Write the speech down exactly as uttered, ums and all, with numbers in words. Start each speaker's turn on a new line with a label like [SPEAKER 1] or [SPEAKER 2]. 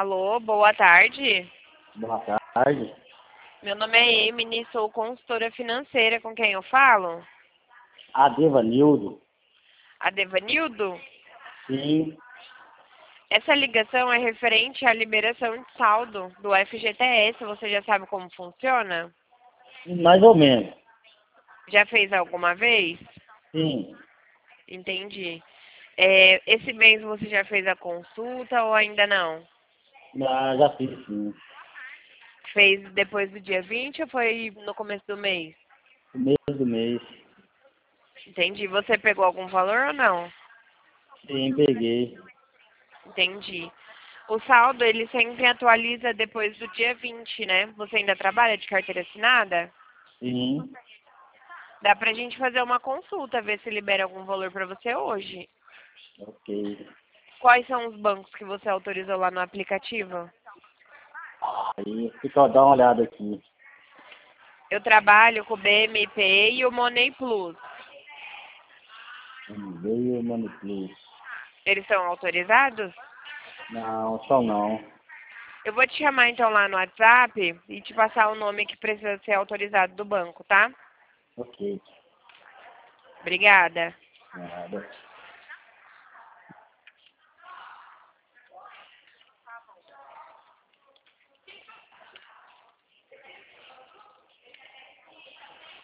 [SPEAKER 1] Alô, boa tarde.
[SPEAKER 2] Boa tarde.
[SPEAKER 1] Meu nome é Emily, sou consultora financeira. Com quem eu falo?
[SPEAKER 2] Adevanildo.
[SPEAKER 1] Adevanildo?
[SPEAKER 2] Sim.
[SPEAKER 1] Essa ligação é referente à liberação de saldo do F G T S. Você já sabe como funciona?
[SPEAKER 2] Mais ou menos.
[SPEAKER 1] Já fez alguma vez?
[SPEAKER 2] Sim.
[SPEAKER 1] Entendi. É, esse mês você já fez a consulta ou ainda não?
[SPEAKER 2] Já, já fiz, sim.
[SPEAKER 1] Fez depois do dia vinte ou foi no começo do mês?
[SPEAKER 2] O mês do mês.
[SPEAKER 1] Entendi. Você pegou algum valor ou não?
[SPEAKER 2] Sim, peguei.
[SPEAKER 1] Entendi. O saldo, ele sempre atualiza depois do dia vinte, né? Você ainda trabalha de carteira assinada?
[SPEAKER 2] Sim.
[SPEAKER 1] Dá pra gente fazer uma consulta, ver se libera algum valor pra você hoje.
[SPEAKER 2] Ok.
[SPEAKER 1] Quais são os bancos que você autorizou lá no aplicativo?
[SPEAKER 2] Aí, fica dar uma olhada aqui.
[SPEAKER 1] Eu trabalho com o B M P e o Money Plus.
[SPEAKER 2] Veio Manipulus.
[SPEAKER 1] Eles são autorizados?
[SPEAKER 2] Não, só não.
[SPEAKER 1] Eu vou te chamar então lá no WhatsApp e te passar o nome que precisa ser autorizado do banco, tá?
[SPEAKER 2] Ok.
[SPEAKER 1] Obrigada.
[SPEAKER 2] Nada.